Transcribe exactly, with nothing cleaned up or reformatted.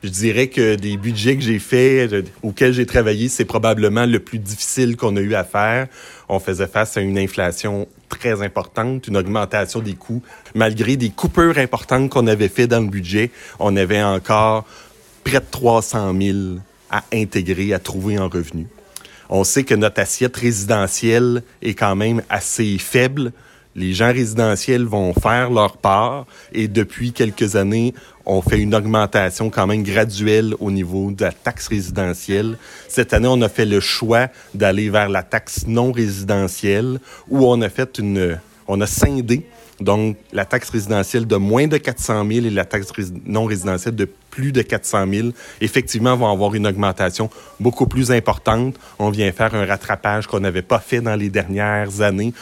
Je dirais que des budgets que j'ai faits, euh, auxquels j'ai travaillé, c'est probablement le plus difficile qu'on a eu à faire. On faisait face à une inflation très importante, une augmentation des coûts. Malgré des coupures importantes qu'on avait fait dans le budget, on avait encore près de trois cent mille à intégrer, à trouver en revenus. On sait que notre assiette résidentielle est quand même assez faible. Les gens résidentiels vont faire leur part et depuis quelques années, on fait une augmentation quand même graduelle au niveau de la taxe résidentielle. Cette année, on a fait le choix d'aller vers la taxe non résidentielle où on a fait une, on a scindé donc la taxe résidentielle de moins de quatre cent mille et la taxe rés- non résidentielle de plus de quatre cent mille, effectivement, vont avoir une augmentation beaucoup plus importante. On vient faire un rattrapage qu'on n'avait pas fait dans les dernières années